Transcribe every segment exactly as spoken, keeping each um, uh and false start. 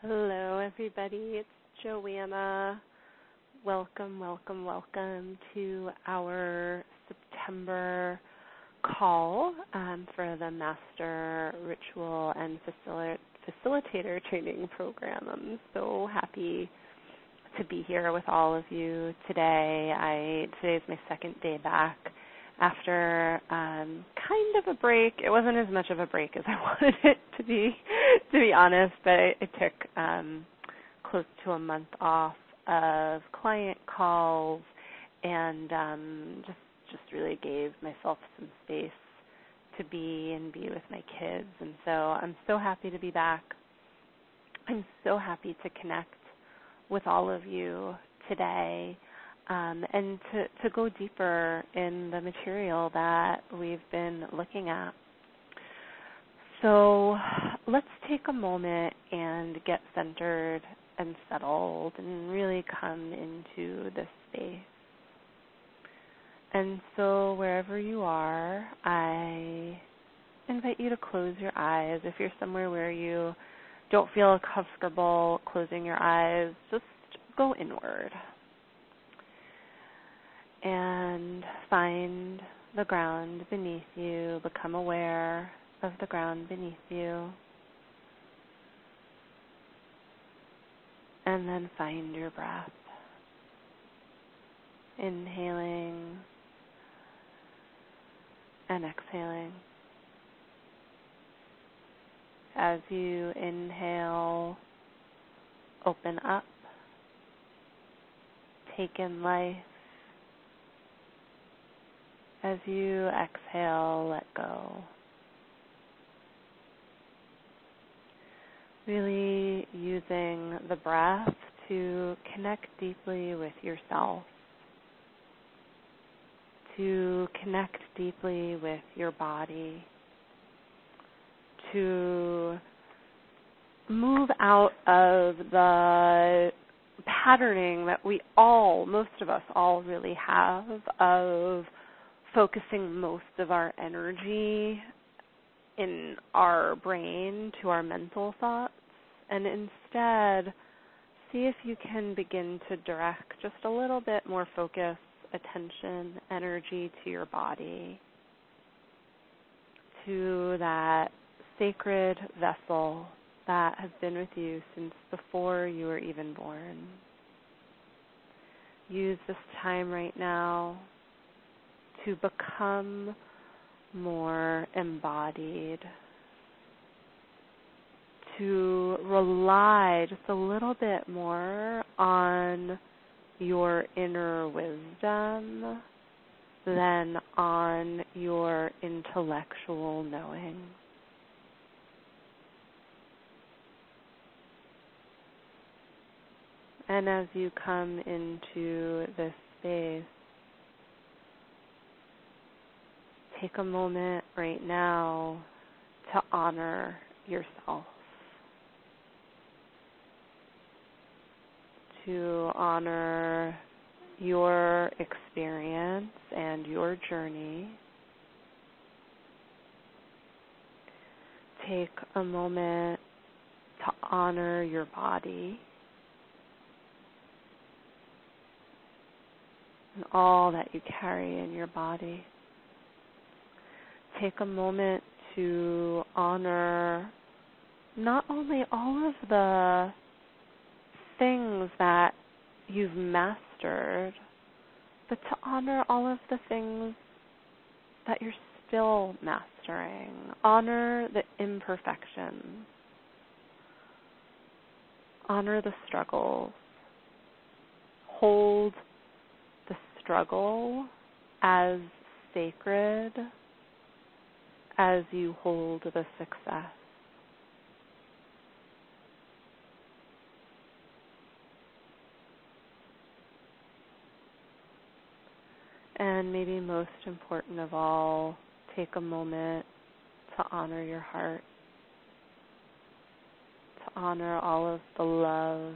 Hello, everybody. It's Joanna. Welcome, welcome, welcome to our September call um, for the Master Ritual and Facil- Facilitator Training Program. I'm so happy to be here with all of you today. I today's my second day back after um, kind of a break. It wasn't as much of a break as I wanted it to be, to be honest, but it, it took um, close to a month off of client calls and um, just just really gave myself some space to be and be with my kids. And so I'm so happy to be back. I'm so happy to connect with all of you today. Um, and to, to go deeper in the material that we've been looking at. So let's take a moment and get centered and settled and really come into this space. And so wherever you are, I invite you to close your eyes. If you're somewhere where you don't feel comfortable closing your eyes, just go inward. And find the ground beneath you. Become aware of the ground beneath you. And then find your breath. Inhaling and exhaling. As you inhale, open up. Take in life. As you exhale, let go. Really using the breath to connect deeply with yourself, to connect deeply with your body, to move out of the patterning that we all, most of us all really have of focusing most of our energy in our brain to our mental thoughts, and instead see if you can begin to direct just a little bit more focus, attention, energy to your body, to that sacred vessel that has been with you since before you were even born. Use this time right now to become more embodied, to rely just a little bit more on your inner wisdom than on your intellectual knowing. And as you come into this space, take a moment right now to honor yourself, to honor your experience and your journey. Take a moment to honor your body and all that you carry in your body. Take a moment to honor not only all of the things that you've mastered, but to honor all of the things that you're still mastering. Honor the imperfections. Honor the struggles. Hold the struggle as sacred as you hold the success. And maybe most important of all, take a moment to honor your heart, to honor all of the love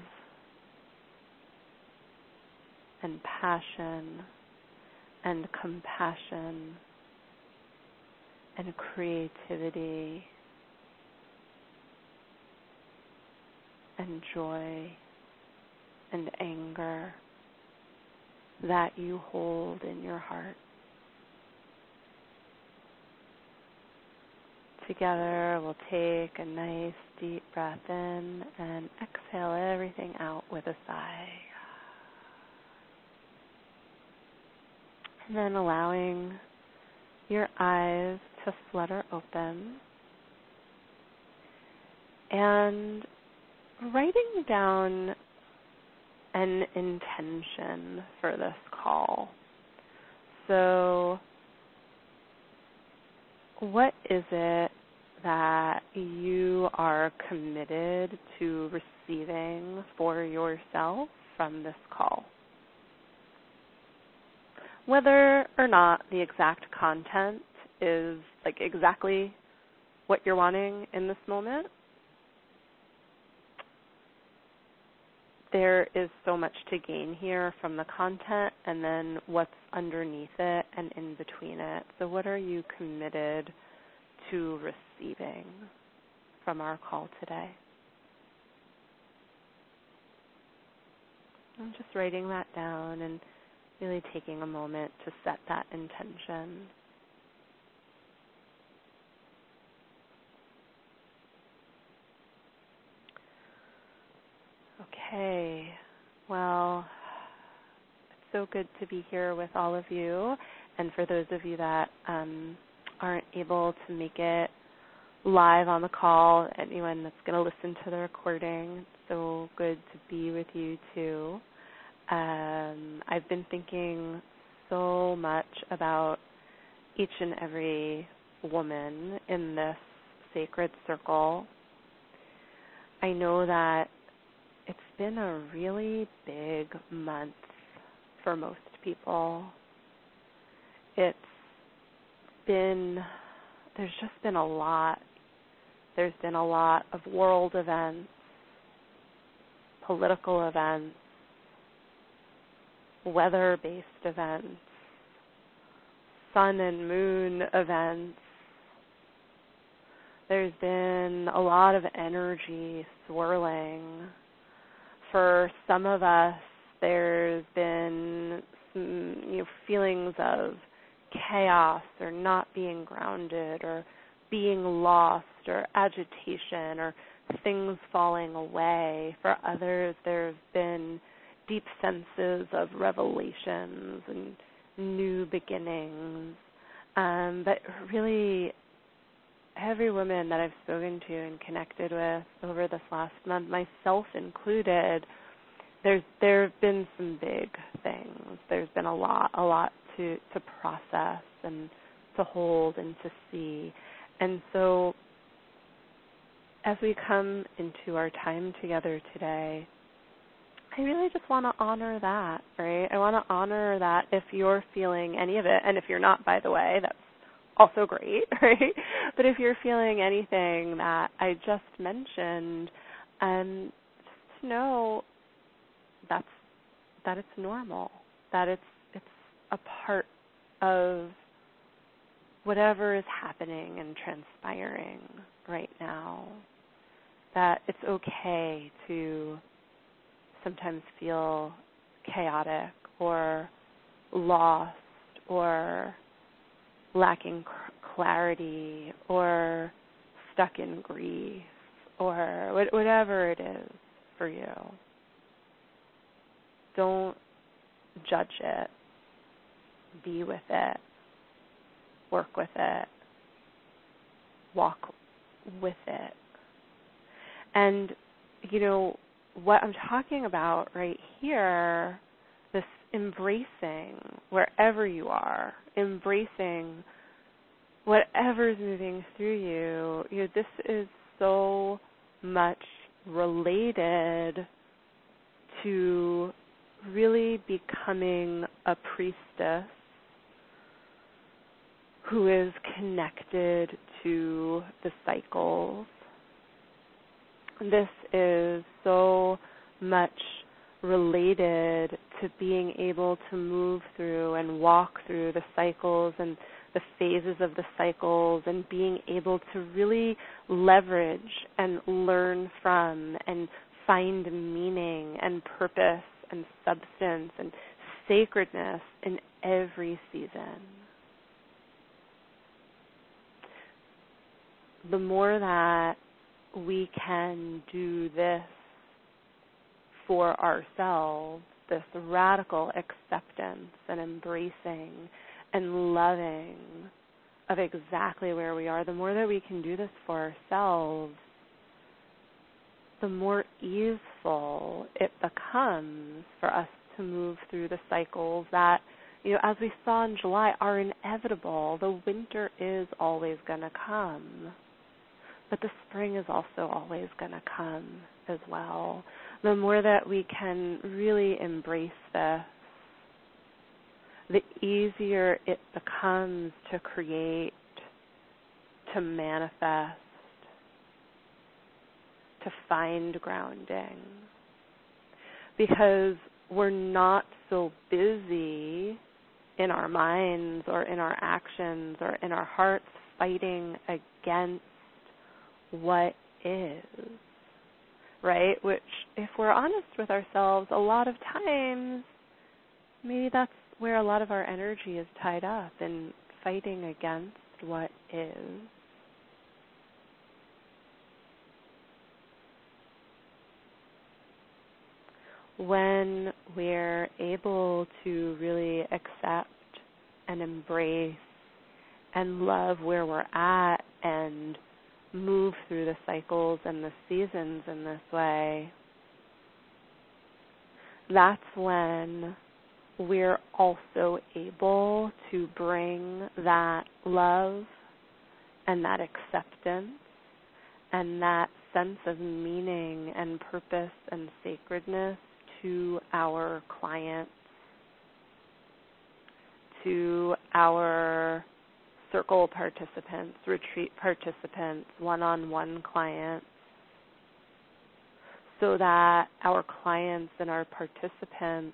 and passion and compassion and creativity and joy and anger that you hold in your heart. Together, we'll take a nice deep breath in and exhale everything out with a sigh. And then allowing your eyes to flutter open and writing down an intention for this call. So, what is it that you are committed to receiving for yourself from this call? Whether or not the exact content is like exactly what you're wanting in this moment, there is so much to gain here from the content and then what's underneath it and in between it. So what are you committed to receiving from our call today? I'm just writing that down and really taking a moment to set that intention. Okay, well, it's so good to be here with all of you. And for those of you that um, aren't able to make it live on the call, anyone that's going to listen to the recording, it's so good to be with you too. Um, I've been thinking so much about each and every woman in this sacred circle. I know that it's been a really big month for most people. It's been, there's just been a lot. There's been a lot of world events, political events, weather-based events, sun and moon events. There's been a lot of energy swirling. For some of us, there's been some, you know, feelings of chaos or not being grounded or being lost or agitation or things falling away. For others, there have been deep senses of revelations and new beginnings. Um, but really, every woman that I've spoken to and connected with over this last month, myself included, there's there have been some big things. There's been a lot, a lot to, to process and to hold and to see. And so as we come into our time together today, I really just want to honor that, right? I want to honor that if you're feeling any of it, and if you're not, by the way, that's also great, right? But if you're feeling anything that I just mentioned, um, just to know that's that it's normal, that it's it's a part of whatever is happening and transpiring right now, that it's okay to sometimes feel chaotic or lost or lacking clarity or stuck in grief or whatever it is for you. Don't judge it. Be with it. Work with it. Walk with it. And, you know, what I'm talking about right here, this embracing wherever you are, embracing whatever's moving through you, you know, this is so much related to really becoming a priestess who is connected to the cycles. This is so much related to being able to move through and walk through the cycles and the phases of the cycles and being able to really leverage and learn from and find meaning and purpose and substance and sacredness in every season. The more that we can do this for ourselves, this radical acceptance and embracing and loving of exactly where we are, the more that we can do this for ourselves, the more easeful it becomes for us to move through the cycles that, you know, as we saw in July, are inevitable. The winter is always going to come, but the spring is also always going to come as well. The more that we can really embrace this, the easier it becomes to create, to manifest, to find grounding. Because we're not so busy in our minds or in our actions or in our hearts fighting against what is, right? Which, if we're honest with ourselves, a lot of times, maybe that's where a lot of our energy is tied up, in fighting against what is. When we're able to really accept and embrace and love where we're at and move through the cycles and the seasons in this way, that's when we're also able to bring that love and that acceptance and that sense of meaning and purpose and sacredness to our clients, to our circle participants, retreat participants, one-on-one clients, so that our clients and our participants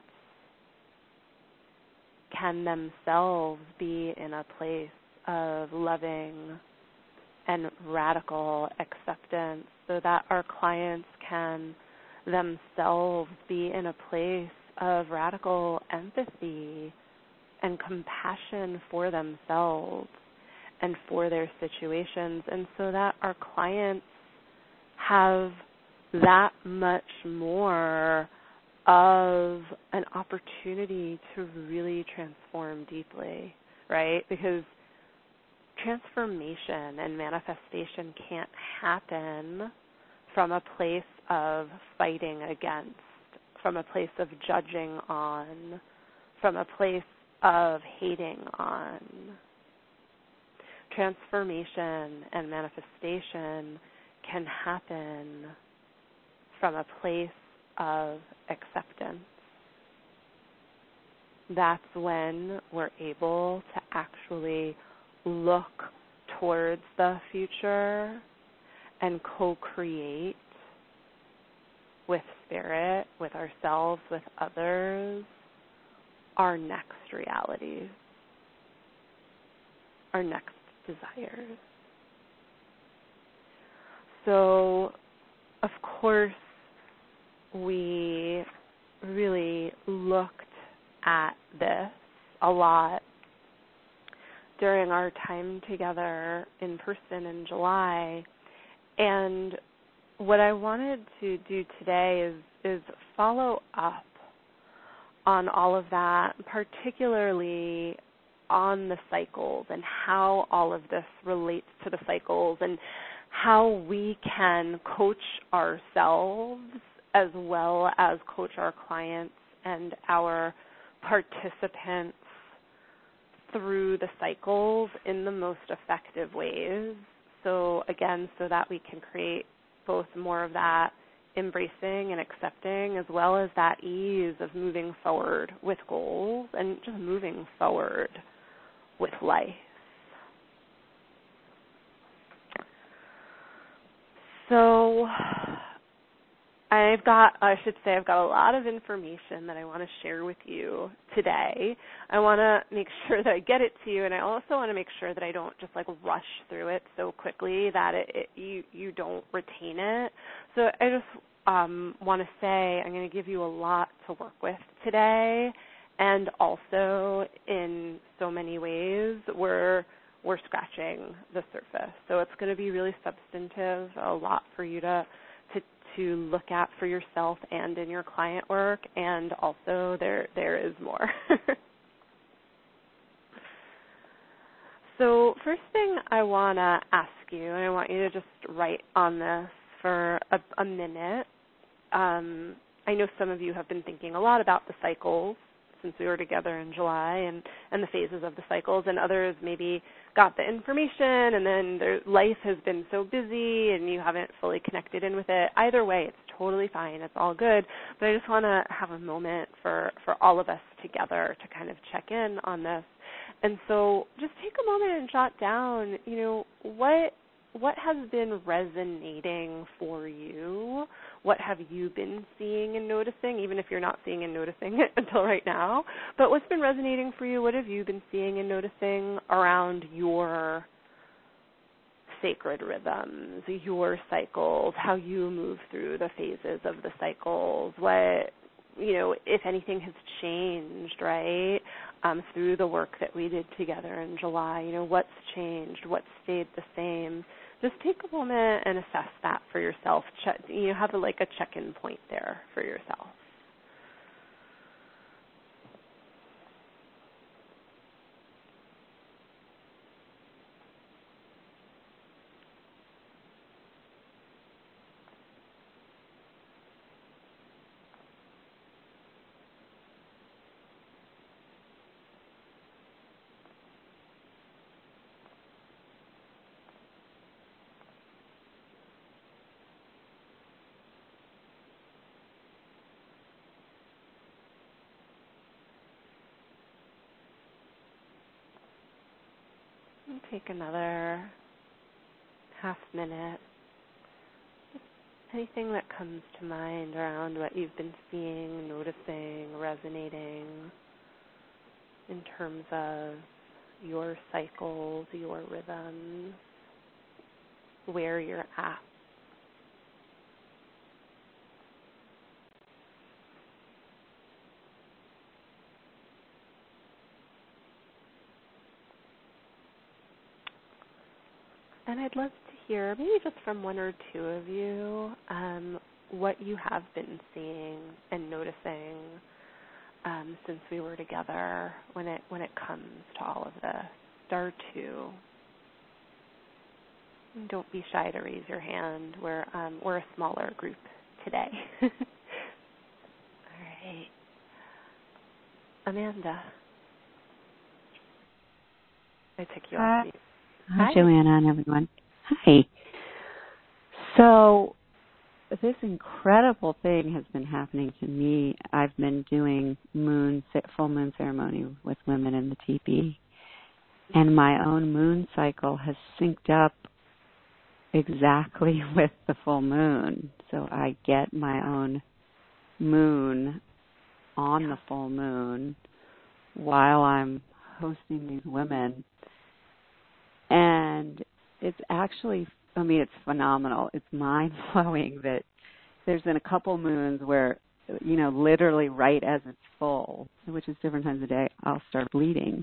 can themselves be in a place of loving and radical acceptance, so that our clients can themselves be in a place of radical empathy and compassion for themselves and for their situations, and so that our clients have that much more of an opportunity to really transform deeply, right? Because transformation and manifestation can't happen from a place of fighting against, from a place of judging on, from a place of hating on. Transformation and manifestation can happen from a place of acceptance. That's when we're able to actually look towards the future and co-create with spirit, with ourselves, with others, our next realities, our next desires. So, of course, we really looked at this a lot during our time together in person in July. And what I wanted to do today is, is follow up on all of that, particularly on the cycles and how all of this relates to the cycles and how we can coach ourselves as well as coach our clients and our participants through the cycles in the most effective ways. So again, so that we can create both more of that embracing and accepting, as well as that ease of moving forward with goals and just moving forward with life. So I've got, I should say, I've got a lot of information that I want to share with you today. I want to make sure that I get it to you, and I also want to make sure that I don't just like rush through it so quickly that it, it, you you don't retain it. So I just um, want to say I'm going to give you a lot to work with today, and also in so many ways we're we're scratching the surface. So it's going to be really substantive, a lot for you to to to look at for yourself and in your client work, and also there there is more. So first thing I want to ask you, and I want you to just write on this for a, a minute. Um, I know some of you have been thinking a lot about the cycles since we were together in July and, and the phases of the cycles, and others maybe got the information and then their life has been so busy and you haven't fully connected in with it. Either way, it's totally fine. It's all good. But I just want to have a moment for, for all of us together to kind of check in on this. And so just take a moment and jot down, you know, what what has been resonating for you? What have you been seeing and noticing, even if you're not seeing and noticing it until right now? But what's been resonating for you? What have you been seeing and noticing around your sacred rhythms, your cycles, how you move through the phases of the cycles? What, you know, if anything has changed, right, um, through the work that we did together in July? You know, what's changed? What stayed the same? Just take a moment and assess that for yourself. Check, you know, have a, like a check-in point there for yourself. And take another half minute. Anything that comes to mind around what you've been seeing, noticing, resonating in terms of your cycles, your rhythms, where you're at. And I'd love to hear, maybe just from one or two of you, um, what you have been seeing and noticing um, since we were together when it when it comes to all of this. Star two. And don't be shy to raise your hand. We're um, we're a smaller group today. All right, Amanda. I took you Hi. off mute. Hi, Hi, Joanna and everyone. Hi. So this incredible thing has been happening to me. I've been doing moon full moon ceremony with women in the teepee, and my own moon cycle has synced up exactly with the full moon. So I get my own moon on the full moon while I'm hosting these women. And it's actually, I mean, it's phenomenal. It's mind-blowing that there's been a couple moons where, you know, literally right as it's full, which is different times of day, I'll start bleeding.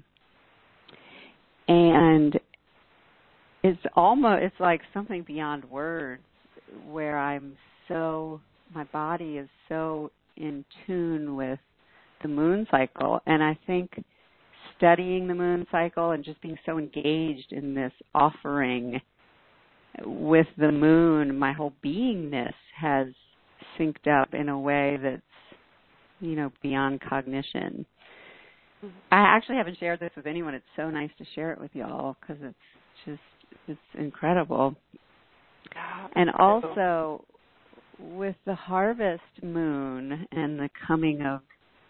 And it's almost, it's like something beyond words where I'm so, my body is so in tune with the moon cycle. And I think studying the moon cycle and just being so engaged in this offering with the moon, my whole beingness has synced up in a way that's, you know, beyond cognition. Mm-hmm. I actually haven't shared this with anyone. It's so nice to share it with y'all because it's just, it's incredible. And also with the harvest moon and the coming of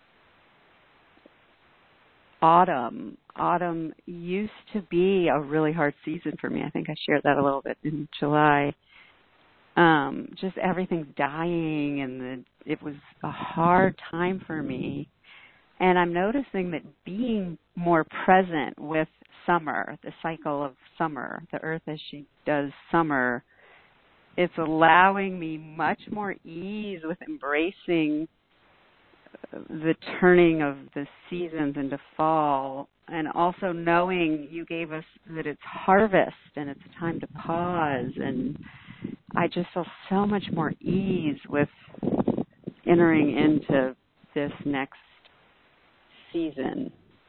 autumn, autumn used to be a really hard season for me. I think I shared that a little bit in July. Um, just everything's dying, and the, it was a hard time for me. And I'm noticing that being more present with summer, the cycle of summer, the earth as she does summer, it's allowing me much more ease with embracing the turning of the seasons into fall, and also knowing you gave us that it's harvest and it's time to pause, and I just feel so much more ease with entering into this next season.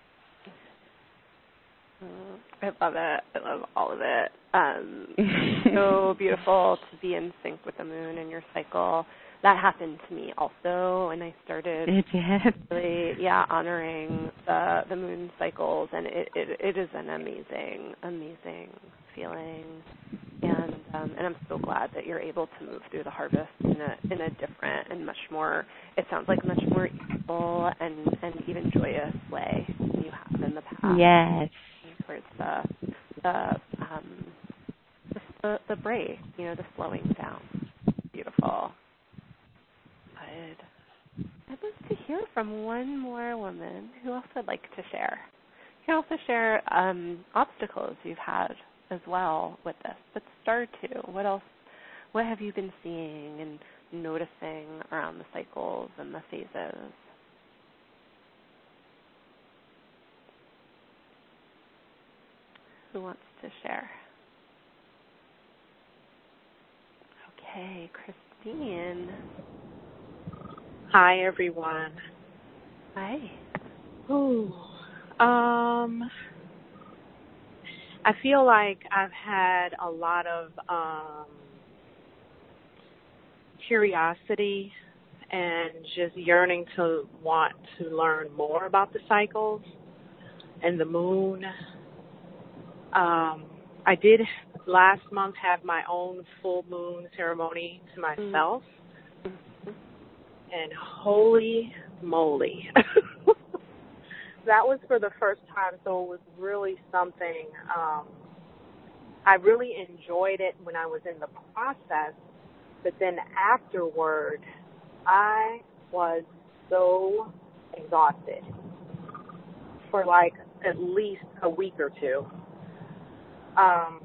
I love it. I love all of it. Um, so beautiful to be in sync with the moon and your cycle. That happened to me also, and I started it did. really, yeah, honoring the the moon cycles, and it, it it is an amazing, amazing feeling. And um, and I'm so glad that you're able to move through the harvest in a in a different and much more, it sounds like much more equal and, and even joyous way than you have in the past. Yes. Towards the the um the, the break, you know, the slowing down. Beautiful. Good. I'd love to hear from one more woman who else would like to share. You can also share um, obstacles you've had as well with this. But star two, what else? What have you been seeing and noticing around the cycles and the phases? Who wants to share? Okay, Christine. Hi, everyone. Hi. Ooh. Um, I feel like I've had a lot of um, curiosity and just yearning to want to learn more about the cycles and the moon. Um, I did last month have my own full moon ceremony to myself, mm-hmm. and holy moly, that was for the first time, so it was really something. Um, I really enjoyed it when I was in the process, but then afterward, I was so exhausted for like at least a week or two. Um,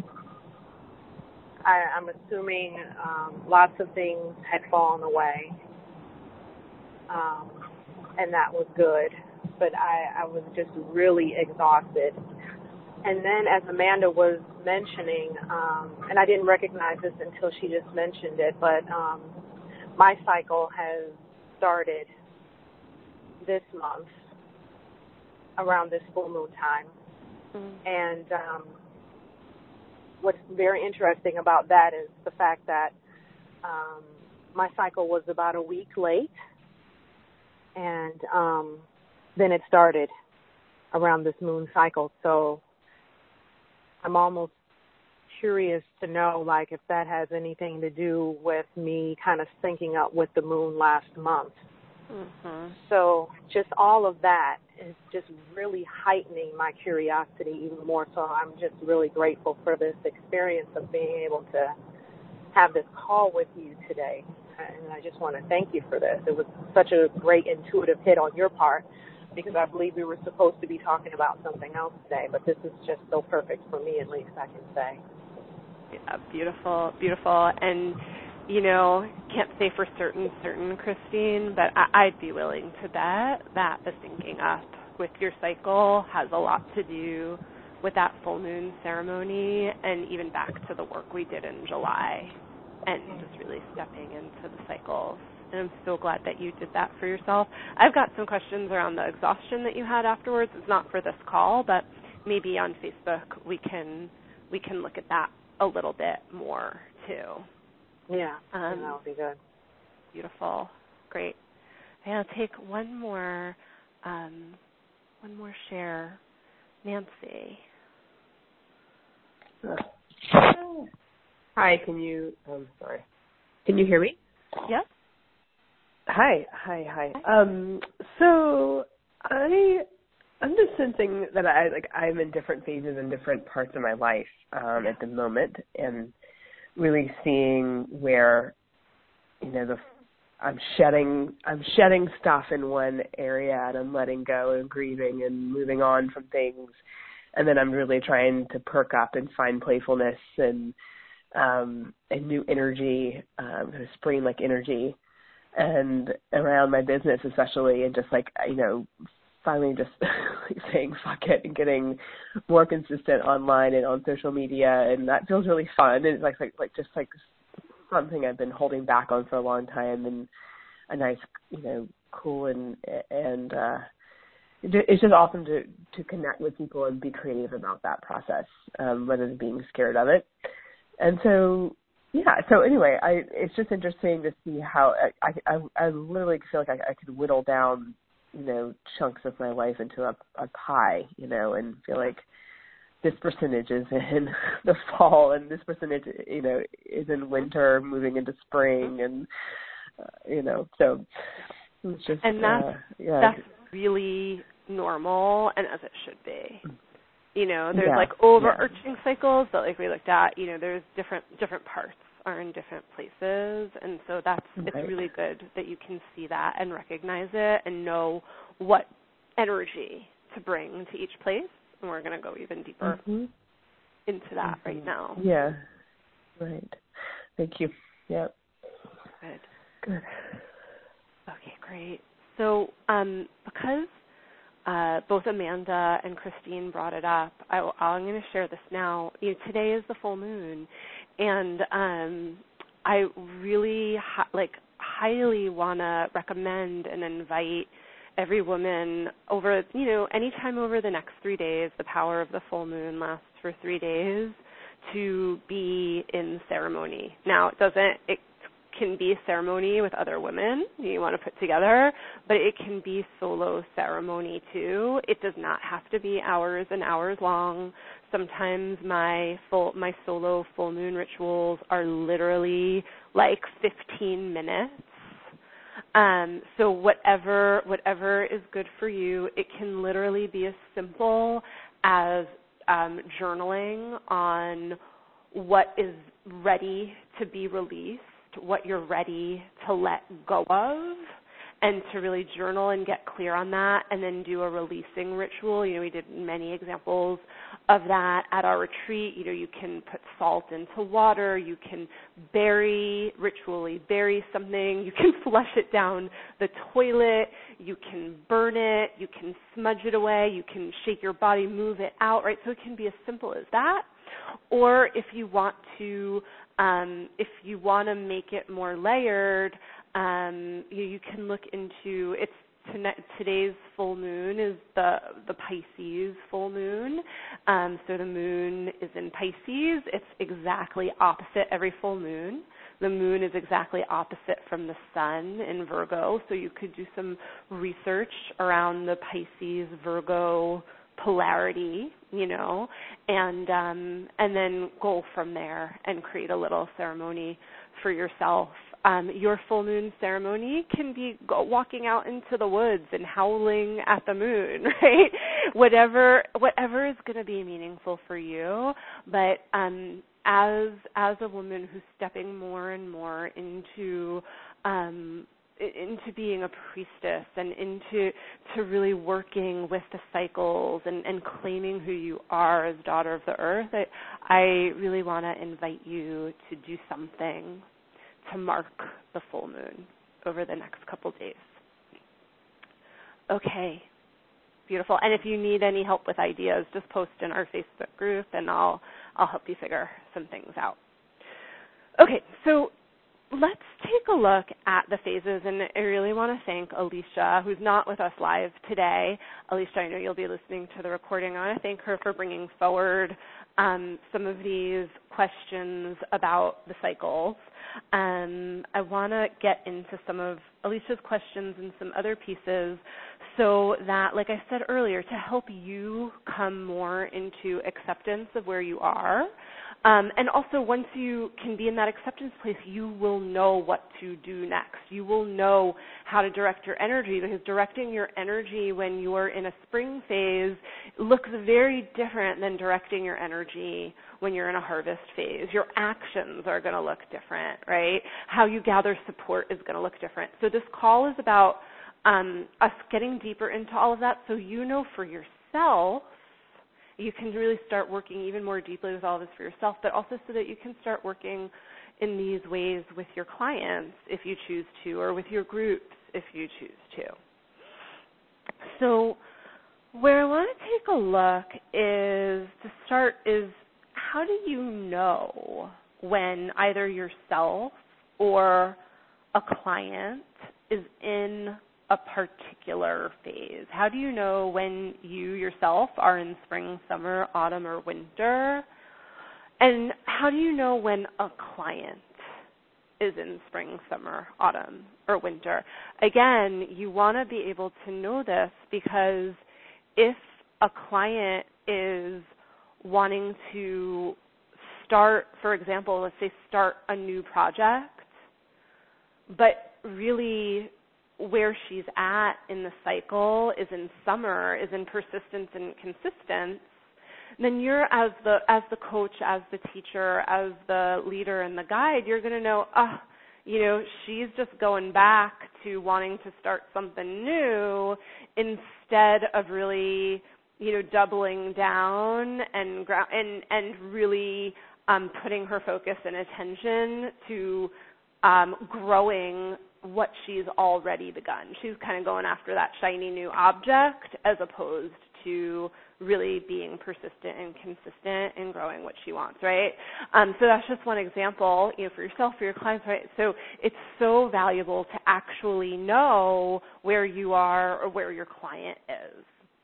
I, I'm assuming um, lots of things had fallen away, um, and that was good, but I, I was just really exhausted. And then as Amanda was mentioning, um, and I didn't recognize this until she just mentioned it, but um, my cycle has started this month around this full moon time. Mm-hmm. And um, what's very interesting about that is the fact that um, my cycle was about a week late, and um, then it started around this moon cycle. So I'm almost curious to know, like, if that has anything to do with me kind of syncing up with the moon last month. Mm-hmm. So just all of that is just really heightening my curiosity even more. So I'm just really grateful for this experience of being able to have this call with you today. And I just want to thank you for this. It was such a great intuitive hit on your part, because I believe we were supposed to be talking about something else today, but this is just so perfect for me, at least I can say. Yeah, beautiful, beautiful. And, you know, can't say for certain, certain, Christine, but I- I'd be willing to bet that the syncing up with your cycle has a lot to do with that full moon ceremony, and even back to the work we did in July, and just really stepping into the cycles. And I'm so glad that you did that for yourself. I've got some questions around the exhaustion that you had afterwards. It's not for this call, but maybe on Facebook we can we can look at that a little bit more too. Yeah, um, that would be good. Beautiful, great. And I'll take one more um, one more share. Nancy. Hi, can you? I'm sorry. Can you hear me? Yep. Hi, hi, hi. Um, so I, I'm just sensing that I like I'm in different phases in different parts of my life um, at the moment, and really seeing where, you know, the I'm shedding I'm shedding stuff in one area, and I'm letting go and grieving and moving on from things, and then I'm really trying to perk up and find playfulness and um, a new energy, um, kind of spring-like energy, and around my business especially, and just like, you know, finally just saying fuck it and getting more consistent online and on social media, and that feels really fun. And it's like like like just like something I've been holding back on for a long time, and a nice, you know, cool and and uh, it's just awesome to to connect with people and be creative about that process, um, rather than being scared of it. And so yeah, so anyway, I it's just interesting to see how I I, I literally feel like I, I could whittle down, you know, chunks of my life into a, a pie, you know, and feel like this percentage is in the fall and this percentage, you know, is in winter, moving into spring, and uh, you know, so it's just and that's uh, yeah, that's really normal and as it should be. You know, there's yeah, like overarching yeah. cycles that like we looked at. You know, there's different different parts are in different places, and so that's Right. it's really good that you can see that and recognize it and know what energy to bring to each place. And we're going to go even deeper mm-hmm. into that mm-hmm. right now. Yeah, right. Thank you. Yeah. Good. Good. Okay, great. So um, because uh, both Amanda and Christine brought it up, I, I'm going to share this now. You know, today is the full moon, and um, I really ha- like highly want to recommend and invite every woman over, you know, anytime over the next three days, the power of the full moon lasts for three days, to be in ceremony. Now, it doesn't, it can be a ceremony with other women you want to put together, but it can be solo ceremony too. It does not have to be hours and hours long. Sometimes my full, my solo full moon rituals are literally like fifteen minutes. Um, so whatever whatever is good for you, it can literally be as simple as um, journaling on what is ready to be released, what you're ready to let go of, and to really journal and get clear on that, and then do a releasing ritual. You know, we did many examples of that at our retreat. You know, you can put salt into water, you can bury, ritually bury something, you can flush it down the toilet, you can burn it, you can smudge it away, you can shake your body, move it out, right? So it can be as simple as that. Or if you want to, um, if you want to make it more layered, um, you, you can look into, it's today's full moon is the the Pisces full moon. Um, so the moon is in Pisces. It's exactly opposite every full moon. The moon is exactly opposite from the sun in Virgo. So you could do some research around the Pisces Virgo polarity, you know, and um, and then go from there and create a little ceremony for yourself. Um, your full moon ceremony can be go, walking out into the woods and howling at the moon, right? Whatever whatever is going to be meaningful for you. But um, as as a woman who's stepping more and more into um, into being a priestess and into to really working with the cycles and, and claiming who you are as daughter of the earth, I, I really want to invite you to do something to mark the full moon over the next couple days. Okay, beautiful. And if you need any help with ideas, just post in our Facebook group and I'll I'll help you figure some things out. Okay, so let's take a look at the phases, and I really want to thank Alicia, who's not with us live today. Alicia, I know you'll be listening to the recording. I want to thank her for bringing forward um, some of these questions about the cycles. Um, I want to get into some of Alicia's questions and some other pieces so that, like I said earlier, to help you come more into acceptance of where you are. Um, and also, once you can be in that acceptance place, you will know what to do next. You will know how to direct your energy, because directing your energy when you're in a spring phase looks very different than directing your energy when you're in a harvest phase. Your actions are going to look different, right? How you gather support is going to look different. So this call is about um, us getting deeper into all of that so you know for yourself you can really start working even more deeply with all this for yourself, but also so that you can start working in these ways with your clients if you choose to, or with your groups if you choose to. So where I want to take a look is, to start, is how do you know when either yourself or a client is in a particular phase? How do you know when you yourself are in spring, summer, autumn, or winter? And how do you know when a client is in spring, summer, autumn, or winter? Again, you want to be able to know this because if a client is wanting to start, for example, let's say start a new project, but really where she's at in the cycle is in summer, is in persistence and consistence, then you're, as the as the coach, as the teacher, as the leader and the guide, you're going to know, ah, oh, you know, she's just going back to wanting to start something new instead of really, you know, doubling down and and and really um, putting her focus and attention to um, growing what she's already begun. She's kind of going after that shiny new object as opposed to really being persistent and consistent in growing what she wants, right? Um, so that's just one example, you know, for yourself, for your clients, right? So it's so valuable to actually know where you are or where your client is.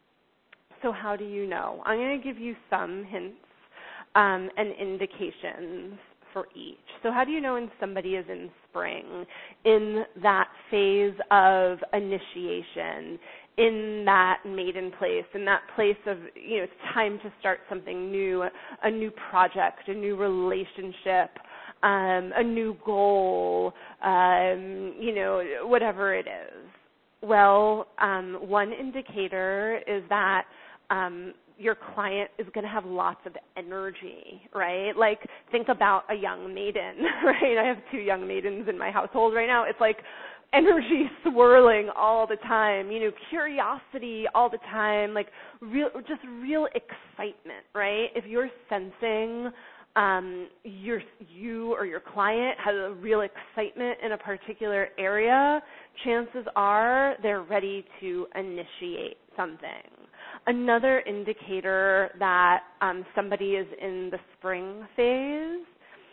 So how do you know? I'm going to give you some hints um, and indications for each. So how do you know when somebody is in spring, in that phase of initiation, in that maiden place, in that place of, you know, it's time to start something new, a new project, a new relationship, um, a new goal, um, you know, whatever it is? Well, um, one indicator is that um, your client is going to have lots of energy, right? Like, think about a young maiden, right? I have two young maidens in my household right now. It's like energy swirling all the time, you know, curiosity all the time, like real, just real excitement, right? If you're sensing um, your, you or your client has a real excitement in a particular area, chances are they're ready to initiate something. Another indicator that um, somebody is in the spring phase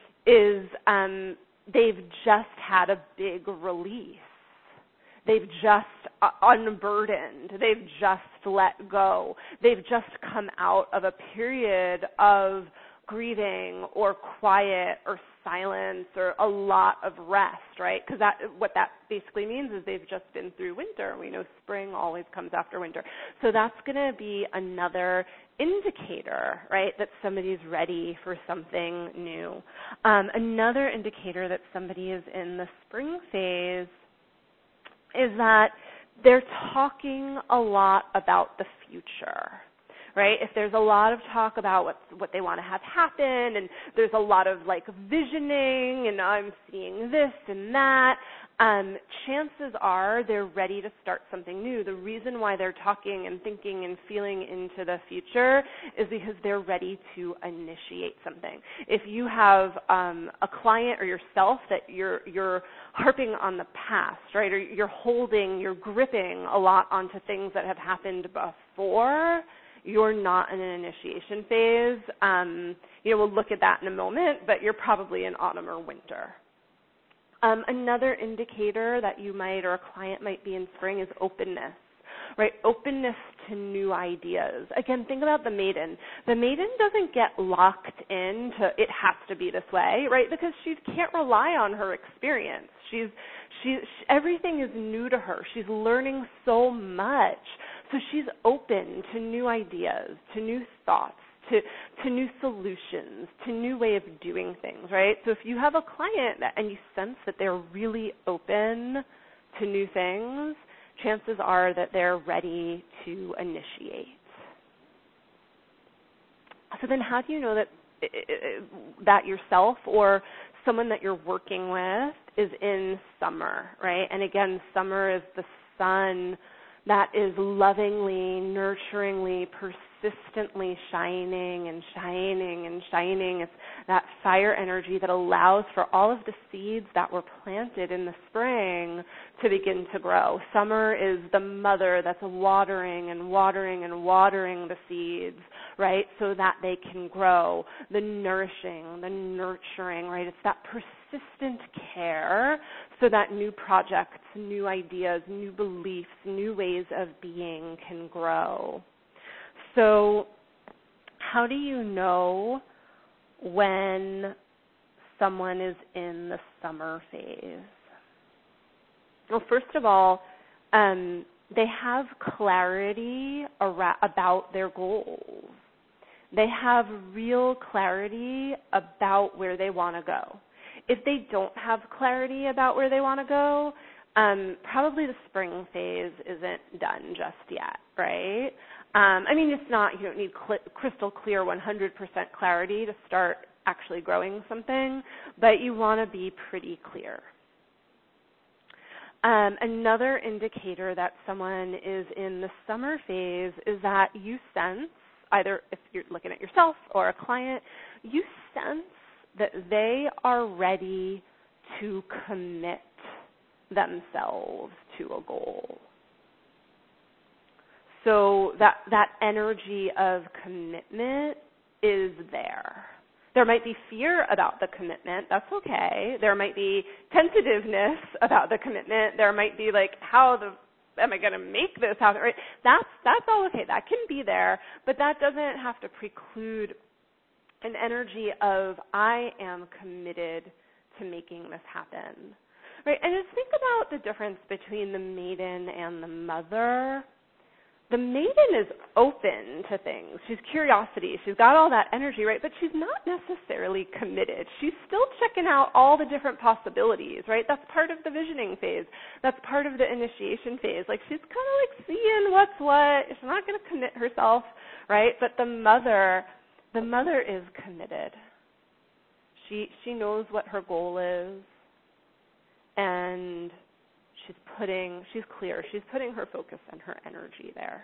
is um, they've just had a big release. They've just uh, unburdened. They've just let go. They've just come out of a period of grieving or quiet or silence or a lot of rest, right? Because that, what that basically means is they've just been through winter. We know spring always comes after winter. So that's going to be another indicator, right, that somebody's ready for something new. Um, another indicator that somebody is in the spring phase is that they're talking a lot about the future. Right? If there's a lot of talk about what what they want to have happen, and there's a lot of like visioning, and I'm seeing this and that, um, chances are they're ready to start something new. The reason why they're talking and thinking and feeling into the future is because they're ready to initiate something. If you have um, a client or yourself that you're you're harping on the past, right, or you're holding, you're gripping a lot onto things that have happened before, you're not in an initiation phase. Um, you know, we'll look at that in a moment, but you're probably in autumn or winter. Um, another indicator that you might, or a client might be in spring, is openness, right? Openness to new ideas. Again, think about the maiden. The maiden doesn't get locked into it has to be this way, right? Because she can't rely on her experience. She's she, she everything is new to her. She's learning so much. So she's open to new ideas, to new thoughts, to, to new solutions, to new way of doing things, right? So if you have a client that, and you sense that they're really open to new things, chances are that they're ready to initiate. So then how do you know that that yourself or someone that you're working with is in summer, right? And again, summer is the sun that is lovingly, nurturingly, consistently shining and shining and shining. It's that fire energy that allows for all of the seeds that were planted in the spring to begin to grow. Summer is the mother that's watering and watering and watering the seeds, right, so that they can grow. The nourishing, the nurturing, right? It's that persistent care so that new projects, new ideas, new beliefs, new ways of being can grow. So how do you know when someone is in the summer phase? Well, first of all, um, they have clarity ara- about their goals. They have real clarity about where they want to go. If they don't have clarity about where they want to go, um, probably the spring phase isn't done just yet, right? Um, I mean, it's not, you don't need cl- crystal clear one hundred percent clarity to start actually growing something, but you want to be pretty clear. Um, another indicator that someone is in the summer phase is that you sense, either if you're looking at yourself or a client, you sense that they are ready to commit themselves to a goal. So that that energy of commitment is there. There might be fear about the commitment. That's okay. There might be tentativeness about the commitment. There might be like, how the am I going to make this happen? Right? That's that's all okay. That can be there, but that doesn't have to preclude an energy of I am committed to making this happen. Right? And just think about the difference between the maiden and the mother. The maiden is open to things. She's curiosity. She's got all that energy, right? But she's not necessarily committed. She's still checking out all the different possibilities, right? That's part of the visioning phase. That's part of the initiation phase. Like, she's kind of like seeing what's what. She's not going to commit herself, right? But the mother, the mother is committed. She she knows what her goal is, and She's putting, she's clear. She's putting her focus and her energy there.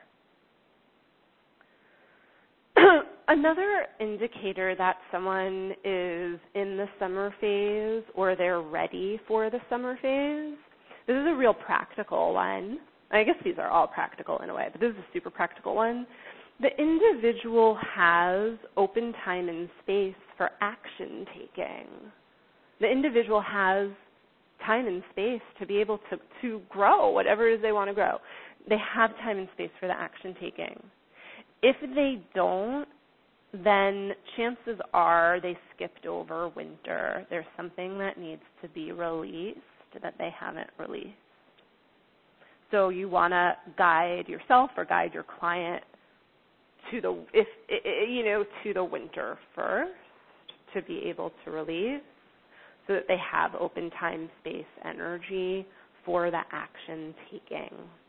Another indicator that someone is in the summer phase or they're ready for the summer phase, this is a real practical one. I guess these are all practical in a way, but this is a super practical one. The individual has open time and space for action taking. The individual has time and space to be able to, to grow whatever it is they want to grow. They have time and space for the action taking. If they don't, then chances are they skipped over winter. There's something that needs to be released that they haven't released. So you want to guide yourself or guide your client to the if you know to the winter first to be able to release, so that they have open time, space, energy for the action taking.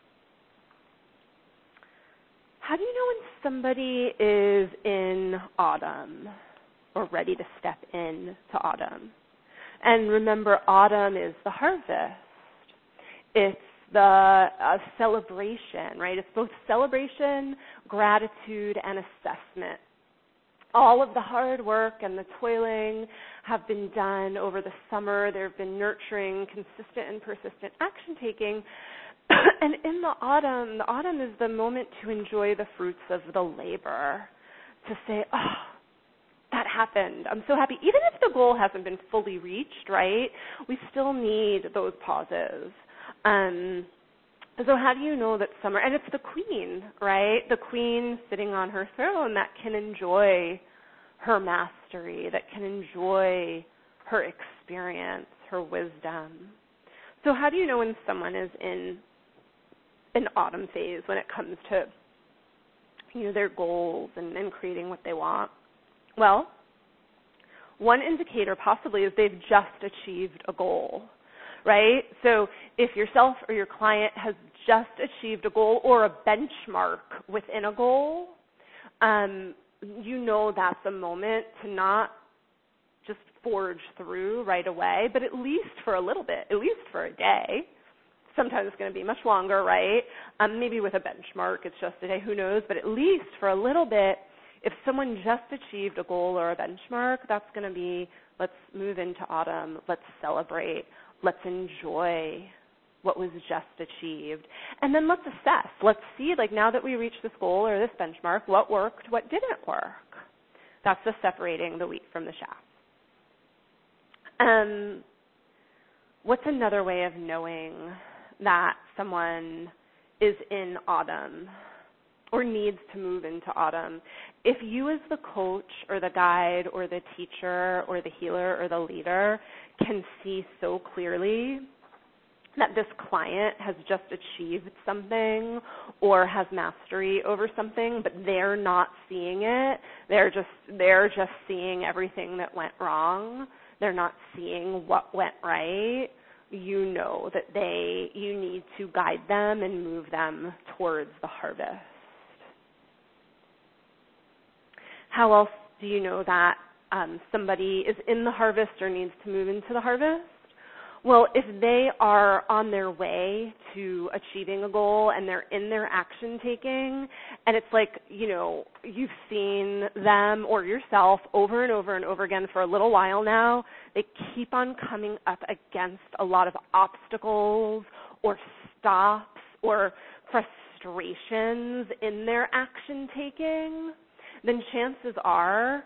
How do you know when somebody is in autumn or ready to step in to autumn? And remember, autumn is the harvest. It's the uh, celebration, right? It's both celebration, gratitude, and assessment. All of the hard work and the toiling have been done over the summer. There have been nurturing, consistent, and persistent action-taking. And in the autumn, the autumn is the moment to enjoy the fruits of the labor, to say, oh, that happened. I'm so happy. Even if the goal hasn't been fully reached, right, we still need those pauses. Um, so how do you know that summer, and it's the queen, right, the queen sitting on her throne that can enjoy her mastery, that can enjoy her experience, her wisdom. So how do you know when someone is in an autumn phase when it comes to, you know, their goals and, and creating what they want? Well, one indicator possibly is they've just achieved a goal, right? So if yourself or your client has just achieved a goal or a benchmark within a goal, um, you know that's a moment to not just forge through right away, but at least for a little bit, at least for a day. Sometimes it's going to be much longer, right? Um, maybe with a benchmark, it's just a day, who knows, but at least for a little bit, if someone just achieved a goal or a benchmark, that's going to be, let's move into autumn, let's celebrate, let's enjoy what was just achieved. And then let's assess. Let's see, like, now that we reached this goal or this benchmark, what worked, what didn't work. That's the separating the wheat from the chaff. Um, what's another way of knowing that someone is in autumn or needs to move into autumn? If you as the coach or the guide or the teacher or the healer or the leader can see so clearly that this client has just achieved something or has mastery over something, but they're not seeing it, they're just they're just seeing everything that went wrong, they're not seeing what went right, you know that they you need to guide them and move them towards the harvest. How else do you know that um, somebody is in the harvest or needs to move into the harvest? Well, if they are on their way to achieving a goal and they're in their action taking, and it's like, you know, you've seen them or yourself over and over and over again for a little while now, they keep on coming up against a lot of obstacles or stops or frustrations in their action taking, then chances are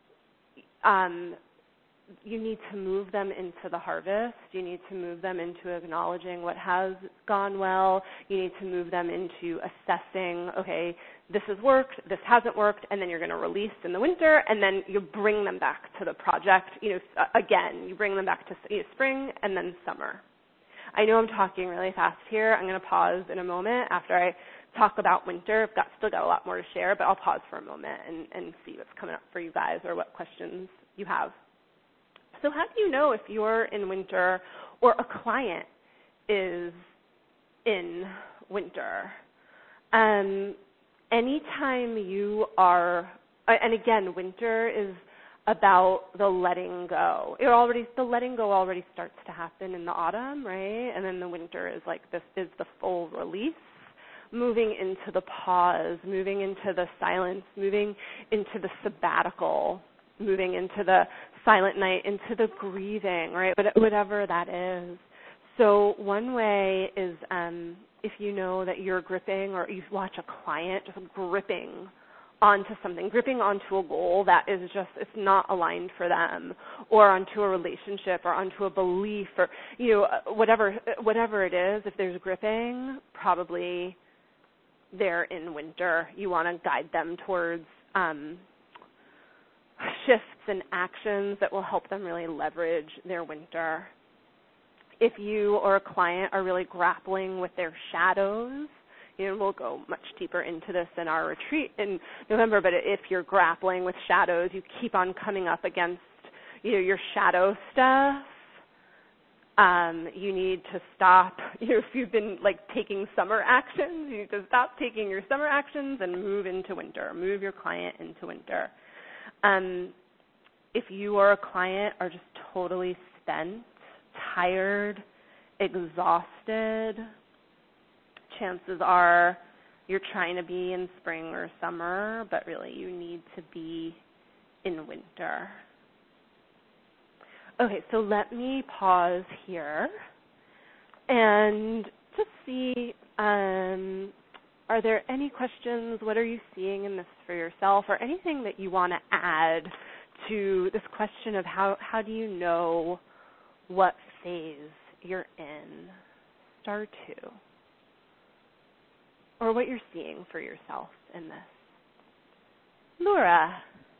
um, you need to move them into the harvest. You need to move them into acknowledging what has gone well. You need to move them into assessing, okay, this has worked, this hasn't worked, and then you're going to release in the winter, and then you bring them back to the project, you know, again, you bring them back to you know, spring and then summer. I know I'm talking really fast here. I'm going to pause in a moment after I talk about winter. I've got, still got a lot more to share, but I'll pause for a moment and, and see what's coming up for you guys or what questions you have. So how do you know if you're in winter or a client is in winter? Um, anytime you are, and again, winter is about the letting go. It already, the letting go already starts to happen in the autumn, right? And then the winter is like this is the full release, moving into the pause, moving into the silence, moving into the sabbatical, moving into the silent night, into the grieving, right? But whatever that is. So one way is um, if you know that you're gripping or you watch a client just gripping onto something, gripping onto a goal that is just, it's not aligned for them, or onto a relationship or onto a belief or, you know, whatever, whatever it is, if there's gripping, probably they're in winter. You want to guide them towards um, shifts and actions that will help them really leverage their winter. If you or a client are really grappling with their shadows, you know, we'll go much deeper into this in our retreat in November, but if you're grappling with shadows, you keep on coming up against, you know, your shadow stuff, um, you need to stop. You know, if you've been, like, taking summer actions, you need to stop taking your summer actions and move into winter, move your client into winter. Um, if you or a client are just totally spent, tired, exhausted, chances are you're trying to be in spring or summer, but really you need to be in winter. Okay, so let me pause here and just see, um, are there any questions? What are you seeing in this for yourself, or anything that you want to add to this question of how, how do you know what phase you're in? Star two. Or what you're seeing for yourself in this. Laura.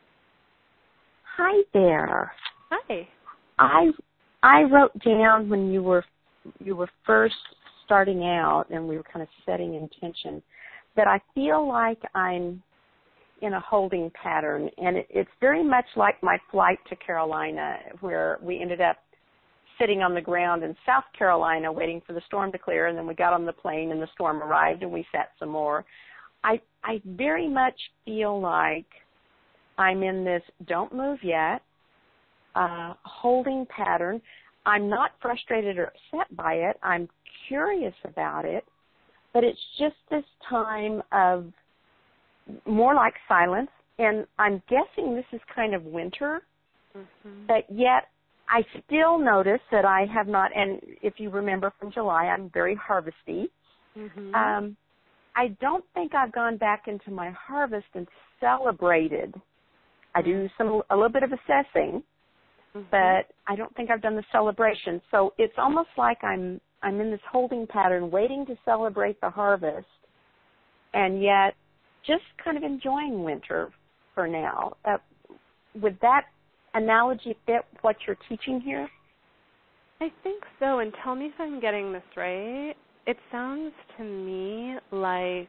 Hi there. Hi. I I wrote down when you were you were first starting out and we were kind of setting intention that I feel like I'm in a holding pattern, and it, it's very much like my flight to Carolina, where we ended up sitting on the ground in South Carolina waiting for the storm to clear, and then we got on the plane and the storm arrived and we sat some more. I I very much feel like I'm in this don't move yet, uh, holding pattern. I'm not frustrated or upset by it. I'm curious about it, but it's just this time of more like silence. And I'm guessing this is kind of winter, mm-hmm. but yet I still notice that I have not, and if you remember from July, I'm very harvesty. Mm-hmm. Um, I don't think I've gone back into my harvest and celebrated. Mm-hmm. I do some a little bit of assessing, mm-hmm. but I don't think I've done the celebration. So it's almost like I'm I'm in this holding pattern, waiting to celebrate the harvest, and yet just kind of enjoying winter for now. Uh, would that analogy fit what you're teaching here? I think so, and tell me if I'm getting this right. It sounds to me like,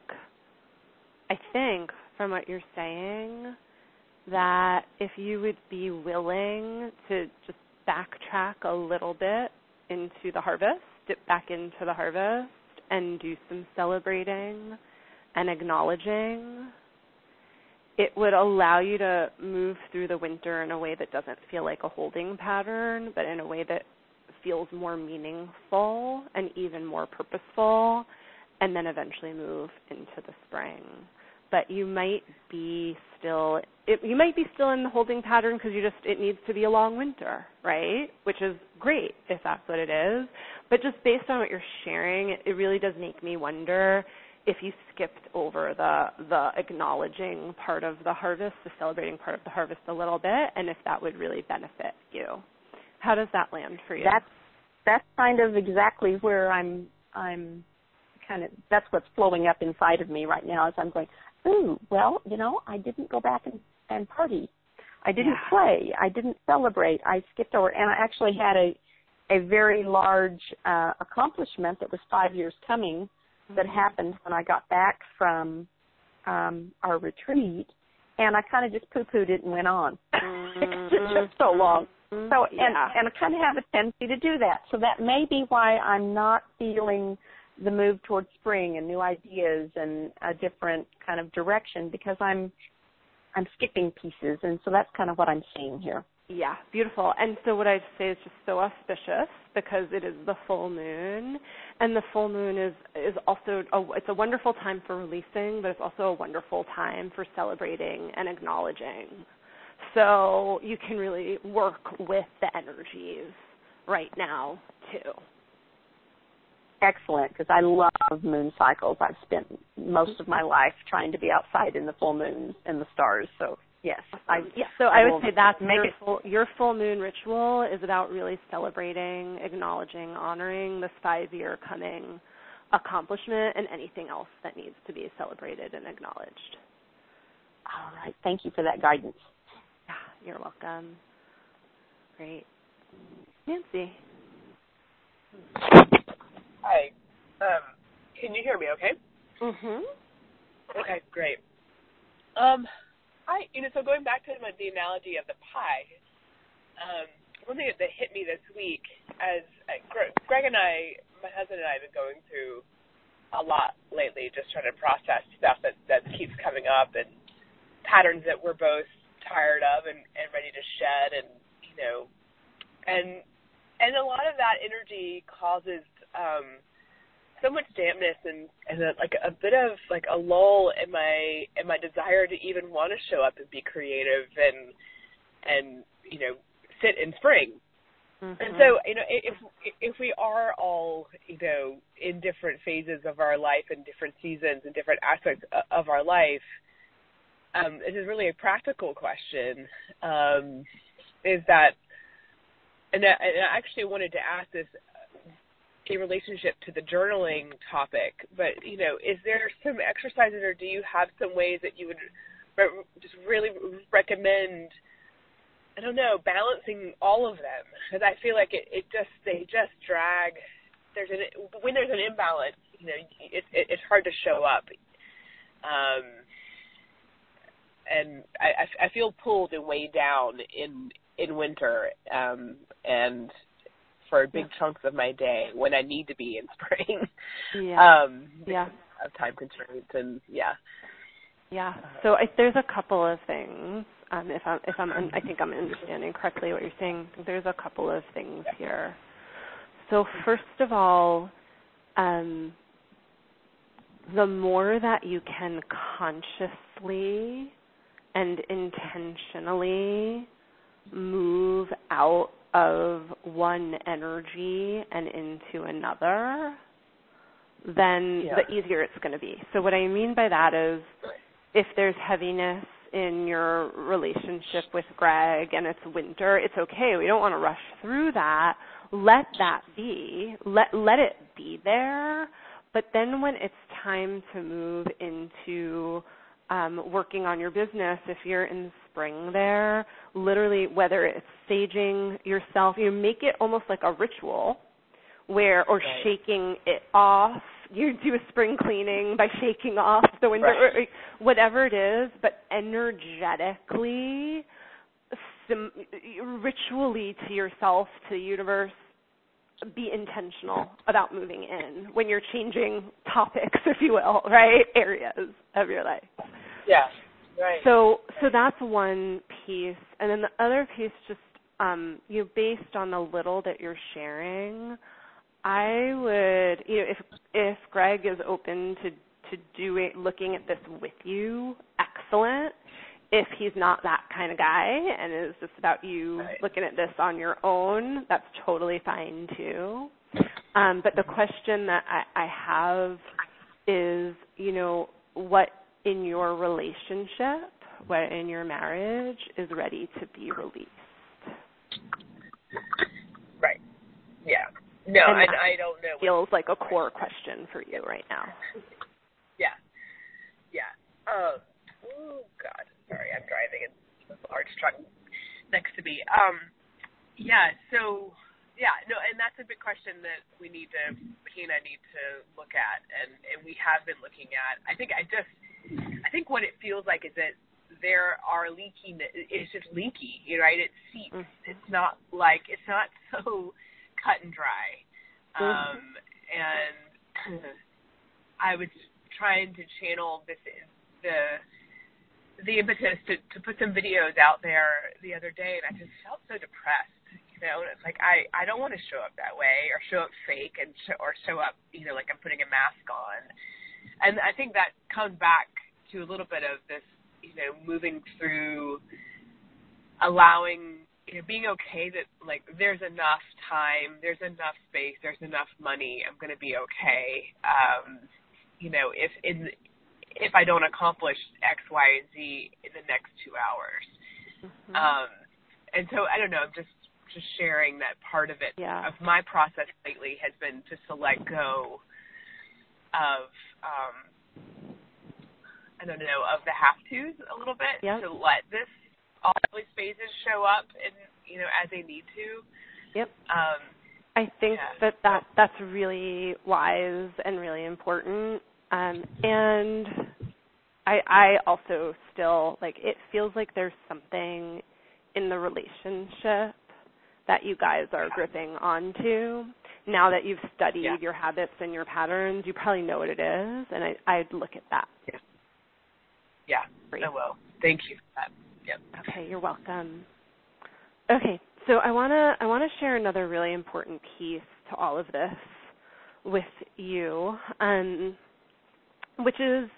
I think, from what you're saying, that if you would be willing to just backtrack a little bit into the harvest, dip back into the harvest, and do some celebrating and acknowledging, it would allow you to move through the winter in a way that doesn't feel like a holding pattern, but in a way that feels more meaningful and even more purposeful, and then eventually move into the spring. But you might be still, it, you might be still in the holding pattern because you just, it needs to be a long winter, right? Which is great if that's what it is. But just based on what you're sharing, it, it really does make me wonder if you skipped over the the acknowledging part of the harvest, the celebrating part of the harvest a little bit, and if that would really benefit you. How does that land for you? That's that's kind of exactly where I'm I'm kind of that's what's flowing up inside of me right now as I'm going, ooh, well, you know, I didn't go back and, and party. I didn't yeah. play. I didn't celebrate. I skipped over, and I actually had a a very large uh, accomplishment that was five years coming that happened when I got back from um, our retreat, and I kind of just poo-pooed it and went on. Mm-hmm. It took so long. So, and, yeah. and I kind of have a tendency to do that. So that may be why I'm not feeling the move towards spring and new ideas and a different kind of direction, because I'm I'm skipping pieces, and so that's kind of what I'm seeing here. Yeah, beautiful. And so what I'd say is just so auspicious because it is the full moon, and the full moon is, is also, a, it's a wonderful time for releasing, but it's also a wonderful time for celebrating and acknowledging. So you can really work with the energies right now, too. Excellent, because I love moon cycles. I've spent most of my life trying to be outside in the full moon and the stars, so yes. I, yeah, so I, I would say that's make your it, full, your full moon ritual is about really celebrating, acknowledging, honoring this five-year coming accomplishment and anything else that needs to be celebrated and acknowledged. All right. Thank you for that guidance. Yeah, you're welcome. Great. Nancy. Hi. Um, can you hear me okay? Mm-hmm. Okay, great. Um, I, you know, so going back to my, the analogy of the pie, um, one thing that hit me this week, as uh, Greg and I, my husband and I have been going through a lot lately, just trying to process stuff that, that keeps coming up and patterns that we're both tired of and, and ready to shed, and, you know, and and a lot of that energy causes um, so much dampness and, and a, like a bit of like a lull in my in my desire to even want to show up and be creative and and you know sit in spring. Mm-hmm. And so you know if if we are all you know in different phases of our life and different seasons and different aspects of our life, um, this is really a practical question. Um, is that and I, and I actually wanted to ask this in relationship to the journaling topic, but, you know, is there some exercises or do you have some ways that you would re- just really recommend, I don't know, balancing all of them? Because I feel like it, it just, they just drag. There's an, when there's an imbalance, you know, it, it, it's hard to show up. Um, and I, I feel pulled and weighed down in, in winter, um, and for big yeah. chunks of my day when I need to be in spring. Yeah. um, yeah. Of time constraints and yeah. Yeah. So I, there's a couple of things. Um, if I'm, if I'm, I think I'm understanding correctly what you're saying. There's a couple of things here. So first of all, um, the more that you can consciously and intentionally move out of one energy and into another, then yeah. the easier it's going to be. So what I mean by that is if there's heaviness in your relationship with Greg and it's winter, it's okay. We don't want to rush through that. Let that be. Let let it be there. But then when it's time to move into um, working on your business, if you're in spring there, literally whether it's saging yourself, you make it almost like a ritual where, or right. shaking it off. You do a spring cleaning by shaking off the winter, right. or whatever it is, but energetically, sim- ritually to yourself, to the universe, be intentional about moving in when you're changing topics, if you will, right? Areas of your life. Yeah, right. So, so that's one piece, and then the other piece, just um, you know, based on the little that you're sharing, I would, you know, if if Greg is open to to doing looking at this with you, excellent. If he's not that kind of guy and is just about you right. looking at this on your own, that's totally fine too. Um, but the question that I, I have is, you know, what in your relationship, what in your marriage is ready to be released? Right. Yeah. No, and and I don't know. Feels like a core question for you right now. Yeah. Yeah. Um. Oh God. Sorry, I'm driving. It's a large truck next to me. Um. Yeah. So. Yeah. No, and that's a big question that we need to, he and I need to look at, and, and we have been looking at. I think I just. I think what it feels like is that there are leaking. It's just leaky, right? It seeps. Mm-hmm. It's not like it's not so cut and dry. Um, mm-hmm. And I was trying to channel this the the impetus to, to put some videos out there the other day, and I just felt so depressed. You know, and it's like I, I don't want to show up that way or show up fake and show, or show up, you know, like I'm putting a mask on. And I think that comes back to a little bit of this, you know, moving through, allowing, you know, being okay that, like, there's enough time, there's enough space, there's enough money, I'm going to be okay. Um, you know, if in if I don't accomplish X, Y, and Z in the next two hours. Mm-hmm. Um, and so, I don't know, I'm just, just sharing that part of it, yeah. of my process lately has been just to let go of, um, I don't know, of the have-tos a little bit, yep. to let this, all these phases show up and, you know, as they need to. Yep. Um, I think yeah. that, that that's really wise and really important. Um, and I, I also still, like, it feels like there's something in the relationship that you guys are yeah. gripping onto. Now that you've studied yeah. your habits and your patterns, you probably know what it is, and I, I'd look at that. Yeah. Yeah, Great. I will. Thank you for that. Yep. Okay, you're welcome. Okay, so I want to I want to share another really important piece to all of this with you, um, which is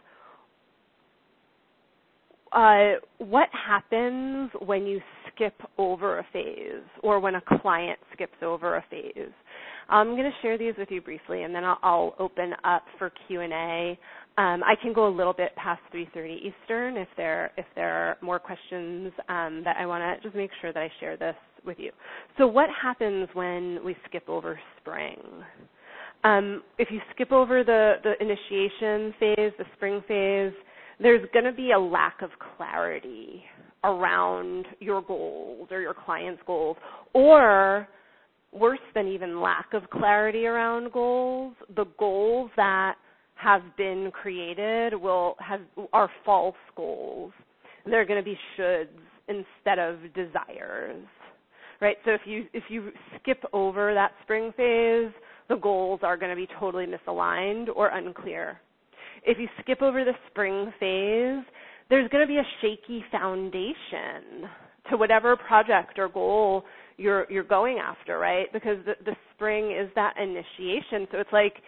uh, what happens when you skip over a phase or when a client skips over a phase. I'm going to share these with you briefly, and then I'll, I'll open up for Q and A. Um, I can go a little bit past three thirty Eastern if there if there are more questions um, that I want to just make sure that I share this with you. So what happens when we skip over spring? Um, if you skip over the, the initiation phase, the spring phase, there's going to be a lack of clarity around your goals or your client's goals, or worse than even lack of clarity around goals, the goals that have been created will have are false goals. They're going to be shoulds instead of desires, right? So if you if you skip over that spring phase, the goals are going to be totally misaligned or unclear. If you skip over the spring phase, there's going to be a shaky foundation to whatever project or goal you're you're going after, right? Because the, the spring is that initiation. So it's like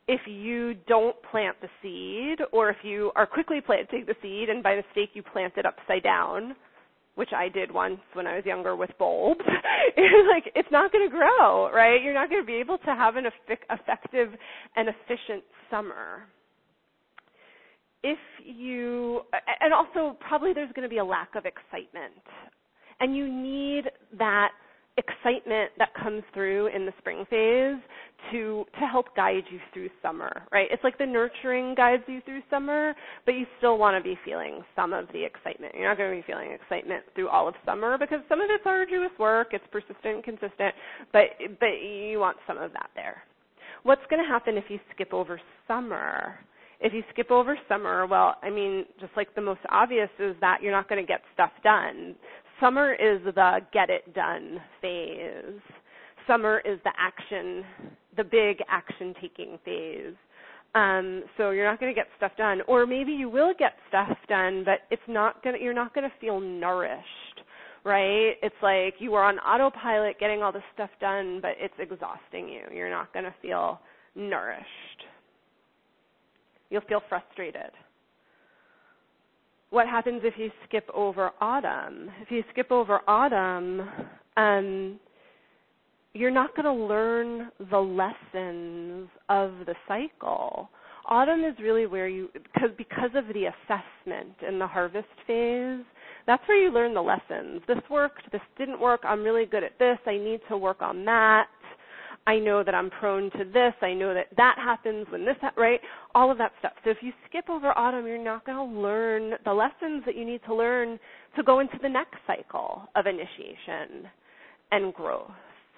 if you don't plant the seed, or if you are quickly planting the seed and by mistake you plant it upside down, which I did once when I was younger with bulbs, like it's not going to grow, right? You're not going to be able to have an effective and efficient summer. If you, and also probably there's going to be a lack of excitement. And you need that excitement that comes through in the spring phase to to help guide you through summer, right? It's like the nurturing guides you through summer, but you still want to be feeling some of the excitement. You're not going to be feeling excitement through all of summer because some of it's arduous work, it's persistent and consistent, but but you want some of that there. What's going to happen if you skip over summer? If you skip over summer, well, I mean, just like the most obvious is that you're not going to get stuff done. Summer is the get it done phase. Summer is the action, the big action taking phase. Um, so you're not going to get stuff done, or maybe you will get stuff done, but it's not going. You're not going to feel nourished, right? It's like you are on autopilot getting all this stuff done, but it's exhausting you. You're not going to feel nourished. You'll feel frustrated. What happens if you skip over autumn? If you skip over autumn, um, you're not going to learn the lessons of the cycle. Autumn is really where you, because because of the assessment in the harvest phase, that's where you learn the lessons. This worked, this didn't work, I'm really good at this, I need to work on that. I know that I'm prone to this. I know that that happens when this, ha- right? All of that stuff. So if you skip over autumn, you're not going to learn the lessons that you need to learn to go into the next cycle of initiation and growth.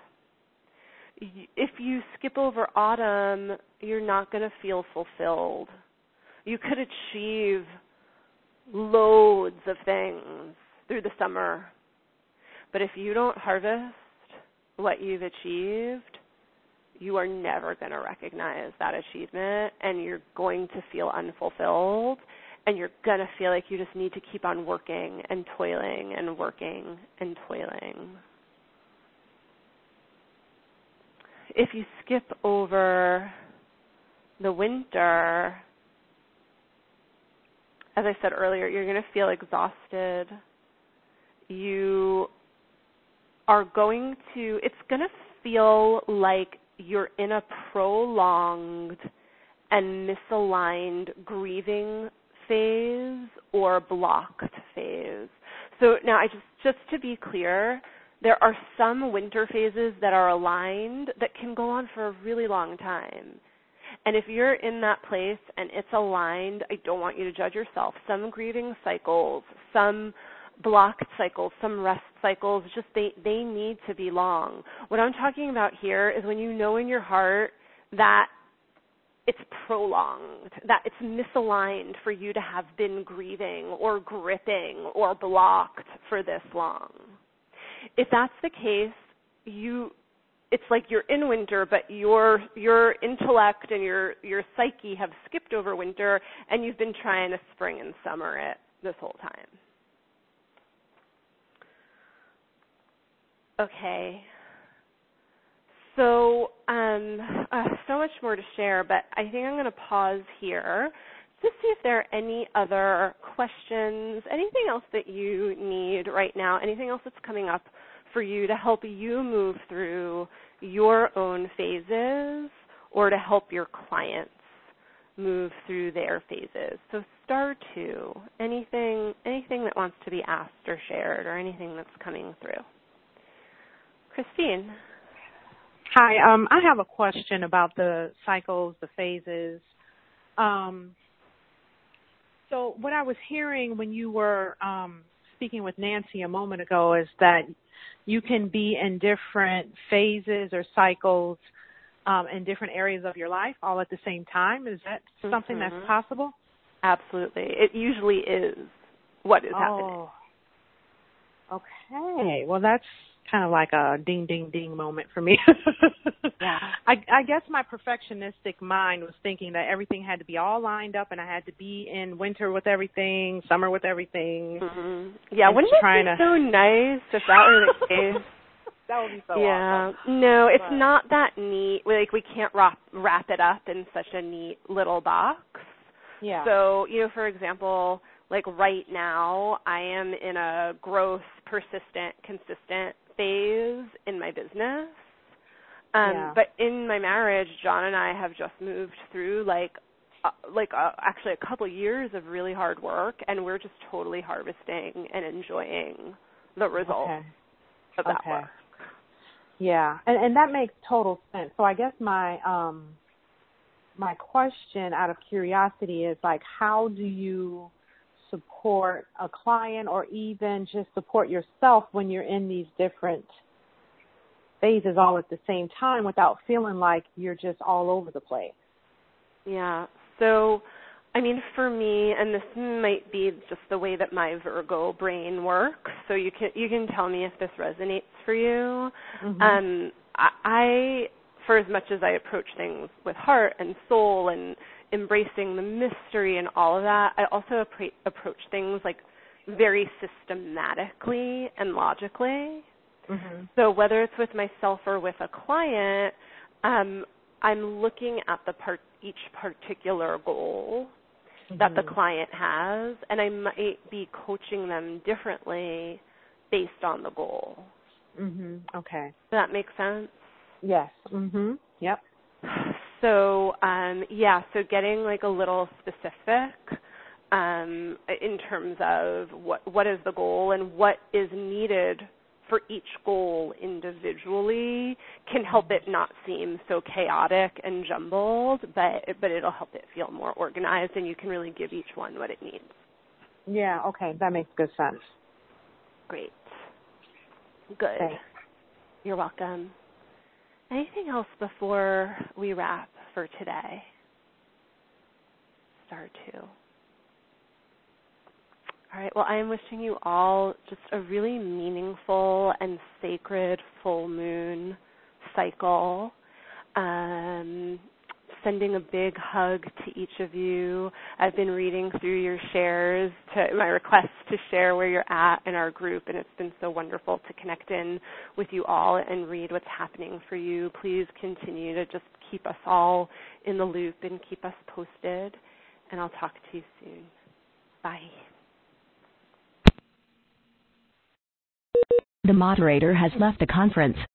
If you skip over autumn, you're not going to feel fulfilled. You could achieve loads of things through the summer, but if you don't harvest what you've achieved, you are never going to recognize that achievement, and you're going to feel unfulfilled, and you're going to feel like you just need to keep on working and toiling and working and toiling. If you skip over the winter, as I said earlier, you're going to feel exhausted. You are going to, it's going to feel like you're in a prolonged and misaligned grieving phase or blocked phase. So now I just, just to be clear, there are some winter phases that are aligned that can go on for a really long time. And if you're in that place and it's aligned, I don't want you to judge yourself. Some grieving cycles, some blocked cycles, some rest cycles, just they, they need to be long. What I'm talking about here is when you know in your heart that it's prolonged, that it's misaligned for you to have been grieving or gripping or blocked for this long. If that's the case, you it's like you're in winter, but your your intellect and your, your psyche have skipped over winter, and you've been trying to spring and summer it this whole time. Okay, so um, uh, so much more to share, but I think I'm going to pause here to see if there are any other questions, anything else that you need right now, anything else that's coming up for you to help you move through your own phases or to help your clients move through their phases. So star two, anything, anything that wants to be asked or shared or anything that's coming through. Christine. Hi, um, I have a question about the cycles, the phases. Um, so what I was hearing when you were um, speaking with Nancy a moment ago is that you can be in different phases or cycles um, in different areas of your life all at the same time. Is that mm-hmm. something that's possible? Absolutely. It usually is what is oh. happening. Okay. Well, that's kind of like a ding, ding, ding moment for me. yeah. I, I guess my perfectionistic mind was thinking that everything had to be all lined up and I had to be in winter with everything, summer with everything. Mm-hmm. Yeah, wouldn't it be to... so nice if that were the case? That would be so yeah. awesome. No, it's but. not that neat. Like we can't wrap wrap it up in such a neat little box. Yeah. So, you know, for example, like right now, I am in a growth, persistent, consistent phase in my business. Um, yeah. But in my marriage, John and I have just moved through like, uh, like uh, actually a couple years of really hard work, and we're just totally harvesting and enjoying the results okay. of that okay. work. Yeah, and and that makes total sense. So I guess my um my question out of curiosity is like, how do you support a client or even just support yourself when you're in these different phases all at the same time without feeling like you're just all over the place? Yeah. So, I mean, for me, and this might be just the way that my Virgo brain works, so you can you can tell me if this resonates for you. Mm-hmm. Um, I, I, for as much as I approach things with heart and soul and embracing the mystery and all of that, I also appra- approach things like very systematically and logically. Mm-hmm. So whether it's with myself or with a client, um, I'm looking at the part, each particular goal mm-hmm. that the client has, and I might be coaching them differently based on the goal. Mm-hmm. Okay. Does that make sense? Yes. Mm-hmm. Yep. So, um, yeah, so getting like a little specific um, in terms of what what is the goal and what is needed for each goal individually can help it not seem so chaotic and jumbled, but but it'll help it feel more organized, and you can really give each one what it needs. Yeah, okay, that makes good sense. Great. Good. Thanks. You're welcome. Anything else before we wrap for today? Star two. All right, well, I am wishing you all just a really meaningful and sacred full moon cycle. Um, sending a big hug to each of you. I've been reading through your shares, to my requests to share where you're at in our group, and it's been so wonderful to connect in with you all and read what's happening for you. Please continue to just keep us all in the loop and keep us posted, and I'll talk to you soon. Bye. The moderator has left the conference.